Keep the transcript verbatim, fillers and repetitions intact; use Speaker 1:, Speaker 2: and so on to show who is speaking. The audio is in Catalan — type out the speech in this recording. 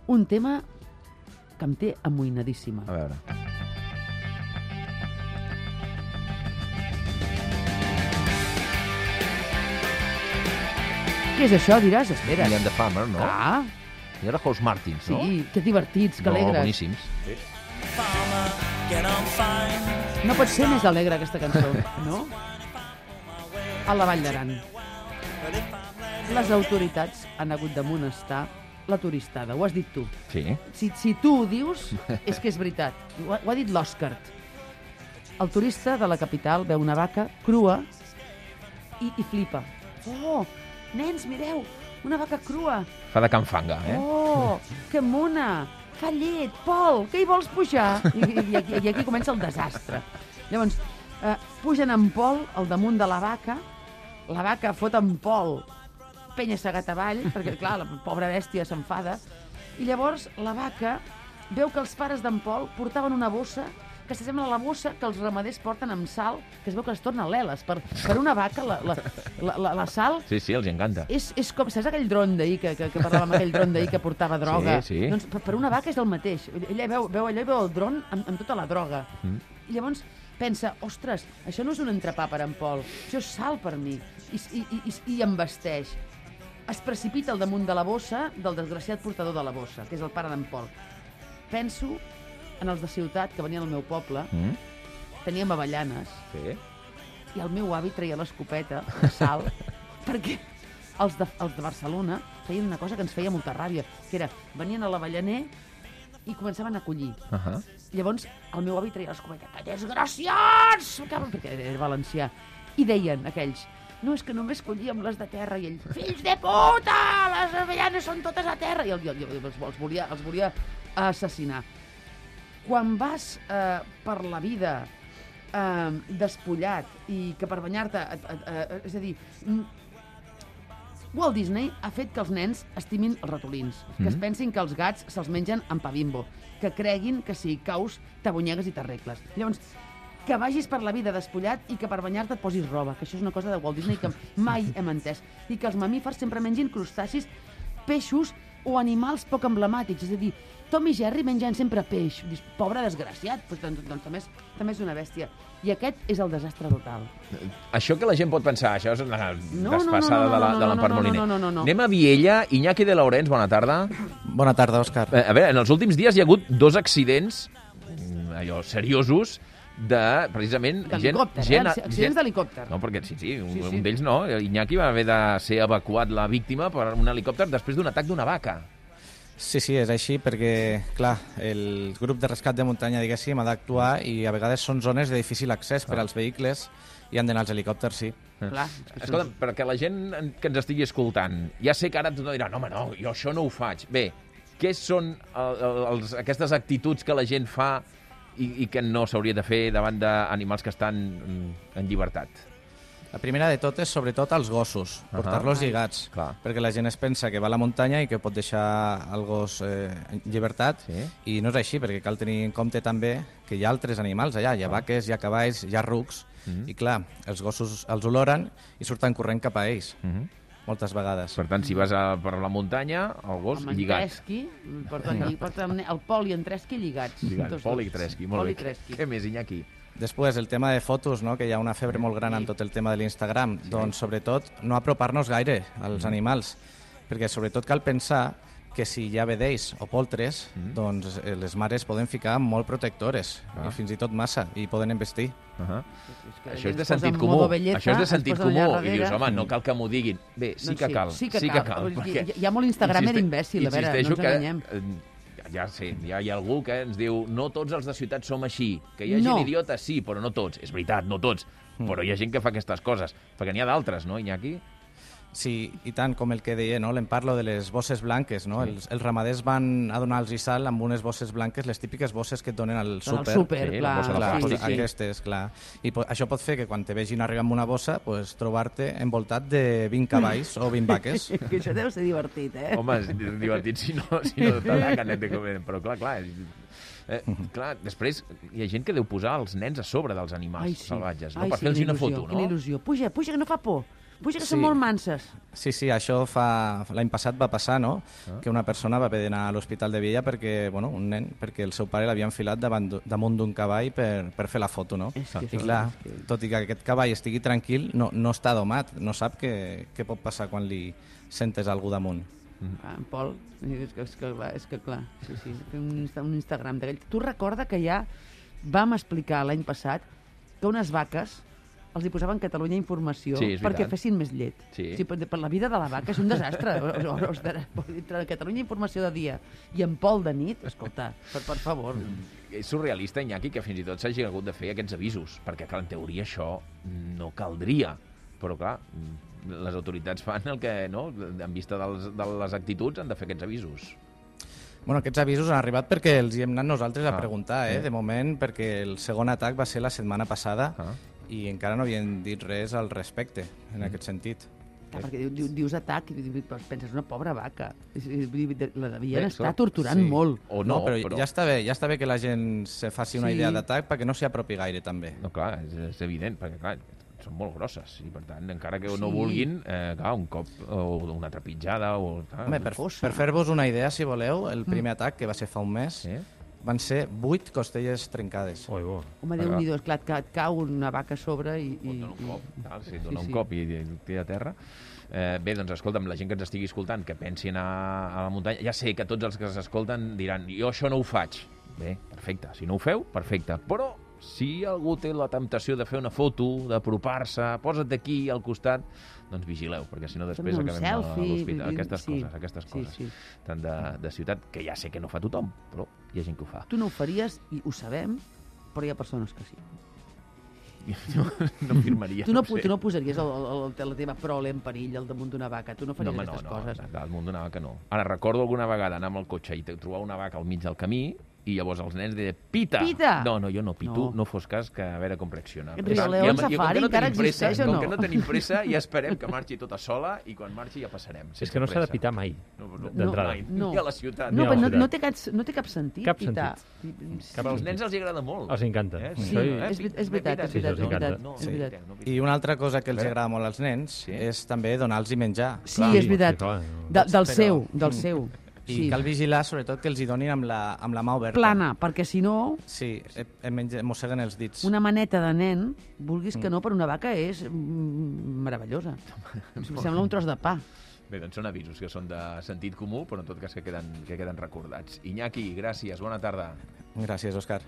Speaker 1: un tema que em té amoïnadíssima.
Speaker 2: A veure.
Speaker 1: Què és això, diràs? Espera.
Speaker 2: Ian the Farmer, no?
Speaker 1: Ah,
Speaker 2: I ara House Martins, no?
Speaker 1: sí, que divertits, que
Speaker 2: No,
Speaker 1: alegres.
Speaker 2: boníssims. Sí.
Speaker 1: No pot ser més alegre aquesta cançó, no? A la Vall d'Aran. Les autoritats han hagut d'amonestar la turistada, ho has dit tu.
Speaker 2: Sí.
Speaker 1: Si, si tu ho dius, és que és veritat. Ho ha, ho ha dit l'Òscar. El turista de la capital veu una vaca crua i, i flipa. Oh, nens, mireu, una vaca crua.
Speaker 2: Fa de canfanga, eh?
Speaker 1: Oh, que mona! Fa llet, Pol, que hi vols pujar? I, i, i, aquí, I aquí comença el desastre. Llavors, eh, pugen en Pol al damunt de la vaca, la vaca fot en Pol, penya-segat avall, perquè, clar, la pobra bèstia s'enfada, i llavors la vaca veu que els pares d'en Pol portaven una bossa que s'assembla a la bossa que els ramaders porten amb sal, que es veu que es torna leles. Per, per una vaca, la, la, la, la, la sal...
Speaker 2: Sí, sí, els encanta.
Speaker 1: És, és com, saps aquell dron d'ahir, que, que, que parlàvem, aquell dron d'ahir que portava droga?
Speaker 2: Sí, sí.
Speaker 1: Doncs per, per una vaca és el mateix. Ella veu, veu allò i veu el dron amb, amb tota la droga. Mm. I llavors pensa, ostres, això no és un entrepà per en Pol, això és sal per mi. I, i, i, i embasteix. Es precipita al damunt de la bossa del desgraciat portador de la bossa, que és el pare d'en Pol. Penso en els de ciutat, que venien al meu poble, mm. teníem avellanes,
Speaker 2: Sí.
Speaker 1: i el meu avi treia l'escopeta de sal, perquè els de, els de Barcelona feien una cosa que ens feia molta ràbia, que era, venien a l'avellaner i començaven a collir.
Speaker 2: Uh -huh.
Speaker 1: Llavors, el meu avi treia l'escopeta, que desgraciats! Perquè era valencià. I deien aquells, no, és que només collíem les de terra, i ell, fills de puta, les avellanes són totes a terra, i el, el, el, els, els, volia, els volia assassinar. Quan vas eh, per la vida eh, despullat i que per banyar-te... Eh, eh, és a dir, Walt Disney ha fet que els nens estimin els ratolins, mm. que es pensin que els gats se'ls mengen amb pa Bimbo, que creguin que si caus t'abonyegues i t'arregles. Llavors, que vagis per la vida despullat i que per banyar-te et posis roba, que això és una cosa de Walt Disney que mai hem entès, i que els mamífers sempre mengin crustacis, peixos o animals poc emblemàtics, és a dir, Tom i Jerry mengen sempre peix. Dius, pobre desgraciat, doncs, doncs, doncs també, és, també és una bèstia. I aquest és el desastre total.
Speaker 2: Això que la gent pot pensar, això és una
Speaker 1: No,
Speaker 2: desfassada
Speaker 1: no, no, no,
Speaker 2: de la-
Speaker 1: no,
Speaker 2: de
Speaker 1: no,
Speaker 2: l'Empar
Speaker 1: no,
Speaker 2: Moliner.
Speaker 1: no, no, no, no.
Speaker 2: Anem a Viella. Iñaki de Laurens, bona tarda.
Speaker 3: Bona tarda, Òscar.
Speaker 2: Eh, A veure, en els últims dies hi ha hagut dos accidents, mm, allò, seriosos, de, precisament...
Speaker 1: D'helicòpter,
Speaker 2: gent,
Speaker 1: eh?
Speaker 2: gent,
Speaker 1: Accidents d'helicòpter.
Speaker 2: No, perquè sí, sí, un,
Speaker 1: Sí, sí.
Speaker 2: un d'ells no. Iñaki va haver de ser evacuat la víctima per un helicòpter després d'un atac d'una vaca.
Speaker 3: Sí, sí, és així perquè, clar, el grup de rescat de muntanya, diguéssim, ha d'actuar i a vegades són zones de difícil accés per als vehicles i han d'anar els helicòpters, sí.
Speaker 1: Clar, és que
Speaker 2: Escolta,
Speaker 1: són-
Speaker 2: perquè la gent que ens estigui escoltant, ja sé que ara tothom dirà, no, home, no, jo això no ho faig. Bé, què són el, els, aquestes actituds que la gent fa i, i que no s'hauria de fer davant d'animals que estan mm, en llibertat?
Speaker 3: La primera de tot és, sobretot, els gossos,
Speaker 2: Ahà.
Speaker 3: portar-los lligats,
Speaker 2: Clar.
Speaker 3: perquè la gent es pensa que va a la muntanya i que pot deixar el gos eh, en llibertat,
Speaker 2: Sí.
Speaker 3: i no és així, perquè cal tenir en compte també que hi ha altres animals allà, hi ha vaques, hi ha cavalls, hi ha rucs,
Speaker 2: Mhm.
Speaker 3: i clar, els gossos els oloren i surten corrent cap a ells,
Speaker 2: Mhm.
Speaker 3: moltes vegades.
Speaker 2: Per tant, si vas a, per la muntanya, el gos
Speaker 1: Amb en
Speaker 2: lligat.
Speaker 1: Tresqui, porta, porta el Pol i en Tresqui lligats.
Speaker 2: Lligat,
Speaker 1: Tots
Speaker 2: Pol i
Speaker 1: dos.
Speaker 2: Tresqui, molt
Speaker 1: Pol
Speaker 2: bé.
Speaker 1: i Tresqui.
Speaker 2: Què més, Iñaki?
Speaker 3: Després, el tema de fotos, no? que hi ha una febre molt gran amb tot el tema de l'Instagram, sí. Doncs, sobretot, no apropar-nos gaire als animals, perquè, sobretot, cal pensar que si hi ha vedells o poltres,
Speaker 2: Mm.
Speaker 3: doncs eh, les mares poden ficar molt protectores,
Speaker 2: Ah.
Speaker 3: i fins i tot massa, i poden embestir.
Speaker 2: Uh -huh.
Speaker 1: És que
Speaker 2: Això és
Speaker 1: es
Speaker 2: de
Speaker 1: posa
Speaker 2: sentit
Speaker 1: en
Speaker 2: comú.
Speaker 1: modo belleza,
Speaker 2: Això és de
Speaker 1: es
Speaker 2: sentit
Speaker 1: posa
Speaker 2: comú.
Speaker 1: allà
Speaker 2: I dius,
Speaker 1: darrere.
Speaker 2: home, no cal que m'ho diguin. Bé, sí
Speaker 1: Doncs
Speaker 2: que
Speaker 1: sí,
Speaker 2: cal.
Speaker 1: sí que cal. Hi- hi ha molt Instagramer
Speaker 2: Insiste-
Speaker 1: imbècil, a veure, no
Speaker 2: insisteixo
Speaker 1: ens
Speaker 2: que,
Speaker 1: enganyem.
Speaker 2: eh, Ja sé, ja hi ha algú que ens diu no tots els de ciutat som així, que hi ha
Speaker 1: No.
Speaker 2: gent idiota, sí, però no tots. És veritat, no tots. Però hi ha gent que fa aquestes coses. Perquè n'hi ha d'altres, no, Iñaki?
Speaker 3: Sí, i tant, com el que deia, no? L'en parlo de les bosses blanques, no?
Speaker 2: Sí.
Speaker 3: Els, els ramaders van a donar-los sal amb unes bosses blanques, les típiques bosses que et donen al
Speaker 1: Al
Speaker 3: súper.
Speaker 1: súper,
Speaker 2: Sí, la
Speaker 1: clar.
Speaker 2: bossa de
Speaker 3: Clar,
Speaker 2: plàstic,
Speaker 1: sí,
Speaker 3: pues,
Speaker 1: sí.
Speaker 3: aquestes, clar. I po això pot fer que quan te vegin arribar amb una bossa, pues, trobar-te envoltat de vint cavalls o vint vaques.
Speaker 1: Que això deu ser divertit, eh?
Speaker 2: Home, és divertit si no, si no t'ataquen, eh, però clar, clar, eh, clar, després hi ha gent que deu posar els nens a sobre dels animals
Speaker 1: Ai, sí.
Speaker 2: salvatges, no?
Speaker 1: Ai,
Speaker 2: Per
Speaker 1: sí,
Speaker 2: fer-los
Speaker 1: quina
Speaker 2: una
Speaker 1: il·lusió,
Speaker 2: foto,
Speaker 1: Quina
Speaker 2: no?
Speaker 1: il·lusió. Puja, puja, que no fa por. Puja, que
Speaker 3: Sí.
Speaker 1: són molt manses.
Speaker 3: Sí, sí, això fa... l'any passat va passar, no?
Speaker 2: Ah.
Speaker 3: Que una persona va haver d'anar a l'Hospital de Viella perquè, bueno, un nen, perquè el seu pare l'havia enfilat davant, d- damunt d'un cavall per, per fer la foto, no?
Speaker 1: És que
Speaker 3: I
Speaker 1: això-
Speaker 3: clar,
Speaker 1: és que-
Speaker 3: tot i que aquest cavall estigui tranquil, no, no està domat, no sap què, què pot passar quan li sentes algú damunt.
Speaker 1: Ah, en Pol, és que, és que, clar, és que clar, sí, sí, fer un, Insta- un Instagram d'aquell. Tu recorda que ja vam explicar l'any passat que unes vaques els hi posaven Catalunya Informació
Speaker 2: Sí, és
Speaker 1: perquè
Speaker 2: veritat.
Speaker 1: fessin més llet.
Speaker 2: Sí.
Speaker 1: O sigui, per, per la vida de la vaca és un desastre. O- o- Ostres, entre Catalunya Informació de dia i en Pol de nit, escolta, per, per favor.
Speaker 2: És surrealista, Iñaki, que fins i tot s'hagi hagut de fer aquests avisos, perquè, clar, en teoria això no caldria. Però, clar, les autoritats fan el que, no?, en vista dels, de les actituds, han de fer aquests avisos.
Speaker 3: Bueno, aquests avisos han arribat perquè els hi hem anat nosaltres a
Speaker 2: Ah,
Speaker 3: preguntar, eh?
Speaker 2: sí.
Speaker 3: De moment, perquè el segon atac va ser la setmana passada
Speaker 2: Ah.
Speaker 3: i encara no havien dit res al respecte, en aquest sentit.
Speaker 1: Clar, perquè diu, diu, dius atac i diu, penses, una pobra vaca. És- és- vull dir, La devien
Speaker 2: Bé,
Speaker 1: estar
Speaker 2: sort.
Speaker 1: torturant
Speaker 3: Sí.
Speaker 1: molt.
Speaker 2: O no,
Speaker 3: però,
Speaker 2: però...
Speaker 3: ja està bé, ja està bé que la gent se faci una
Speaker 1: Sí.
Speaker 3: idea d'atac perquè no s'hi apropi gaire, també.
Speaker 2: No, clar, és, és evident, perquè, clar, són molt grosses i, per tant, encara que no
Speaker 1: Sí.
Speaker 2: vulguin, eh, clar, un cop o una trepitjada o... Clar,
Speaker 3: Home, per,
Speaker 1: fossa.
Speaker 3: per fer-vos una idea, si voleu, el primer atac, que va ser fa un mes,
Speaker 2: Sí?
Speaker 3: van ser vuit costelles trencades.
Speaker 4: Oi, bo.
Speaker 1: Home, Déu-n'hi-do, és clar, que et cau una vaca a sobre i...
Speaker 2: O
Speaker 1: i,
Speaker 2: dona un cop, tal, si dona
Speaker 1: sí,
Speaker 2: un
Speaker 1: sí.
Speaker 2: cop i, i et tira a terra. Eh, bé, doncs escolta'm, la gent que ens estigui escoltant, que pensi anar a la muntanya, ja sé que tots els que s'escolten diran jo això no ho faig. Bé, perfecte, si no ho feu, perfecte. Però si algú té la temptació de fer una foto, d'apropar-se, posa't aquí al costat, doncs vigileu, perquè si no després
Speaker 1: Fem un
Speaker 2: acabem a
Speaker 1: selfie,
Speaker 2: l'hospital.
Speaker 1: vull dir,
Speaker 2: Aquestes
Speaker 1: sí.
Speaker 2: coses, aquestes
Speaker 1: Sí,
Speaker 2: coses.
Speaker 1: sí.
Speaker 2: Tant de, de ciutat, que ja sé que no fa tothom, però hi ha gent que ho fa.
Speaker 1: Tu no ho faries i ho sabem, però hi ha persones que sí.
Speaker 2: No, no firmaria.
Speaker 1: Tu no,
Speaker 2: ho sé.
Speaker 1: tu no posaries el, el, el, la teva prole en perill al damunt d'una vaca. Tu no
Speaker 2: No,
Speaker 1: faries
Speaker 2: home, no,
Speaker 1: aquestes
Speaker 2: no,
Speaker 1: coses.
Speaker 2: al munt d'una vaca no. Ara, recordo alguna vegada anar amb el cotxe i trobar una vaca al mig del camí i llavors els nens deien, pita!
Speaker 1: Pita!
Speaker 2: No, no, jo no pito,
Speaker 1: No.
Speaker 2: no, fos cas que a veure com reacciona.
Speaker 1: Rio
Speaker 2: Per tant,
Speaker 1: León
Speaker 2: i amb- i com
Speaker 1: Safari
Speaker 2: que no
Speaker 1: encara
Speaker 2: tenim pressa,
Speaker 1: existeix o
Speaker 2: com
Speaker 1: no?
Speaker 2: que no tenim pressa, ja esperem que marxi tota sola i quan marxi ja passarem.
Speaker 4: És
Speaker 2: sense
Speaker 4: que no s'ha de
Speaker 2: pressa.
Speaker 4: pitar mai,
Speaker 2: No, no,
Speaker 4: d'entrada.
Speaker 2: mai.
Speaker 1: No.
Speaker 2: Ni a la ciutat.
Speaker 1: No,
Speaker 4: Ni a
Speaker 1: però
Speaker 4: la
Speaker 1: no,
Speaker 4: ciutat.
Speaker 1: no, té cap, no té cap sentit.
Speaker 4: Cap
Speaker 1: pitar.
Speaker 4: Cap
Speaker 2: Als nens els agrada molt.
Speaker 4: Els encanta.
Speaker 2: Eh?
Speaker 1: Sí,
Speaker 4: Això hi-
Speaker 1: és, ve- és veritat, és
Speaker 4: Sí,
Speaker 1: veritat,
Speaker 4: sí,
Speaker 1: és
Speaker 4: els
Speaker 1: veritat.
Speaker 4: encanta.
Speaker 2: No,
Speaker 1: És
Speaker 2: sí,
Speaker 1: veritat.
Speaker 2: pitem, no pitem.
Speaker 3: I una altra cosa que els
Speaker 2: A veure.
Speaker 3: agrada molt als nens
Speaker 2: Sí.
Speaker 3: és també donar-los menjar.
Speaker 1: Sí,
Speaker 4: Clar,
Speaker 1: és
Speaker 4: sí,
Speaker 1: veritat.
Speaker 4: clar.
Speaker 1: De, del
Speaker 3: Però-
Speaker 1: seu, del seu.
Speaker 3: I
Speaker 1: Sí.
Speaker 3: cal vigilar, sobretot, que els hi donin amb la, amb la mà oberta.
Speaker 1: Plana, perquè si no,
Speaker 3: Sí, em, em menja- mosseguen els dits.
Speaker 1: una maneta de nen, vulguis que no, per una vaca és mm, meravellosa. Em sembla un tros de pa.
Speaker 2: Bé, doncs són avisos que són de sentit comú, però en tot cas que queden, que queden recordats. Iñaki, gràcies, bona tarda.
Speaker 3: Gràcies, Òscar.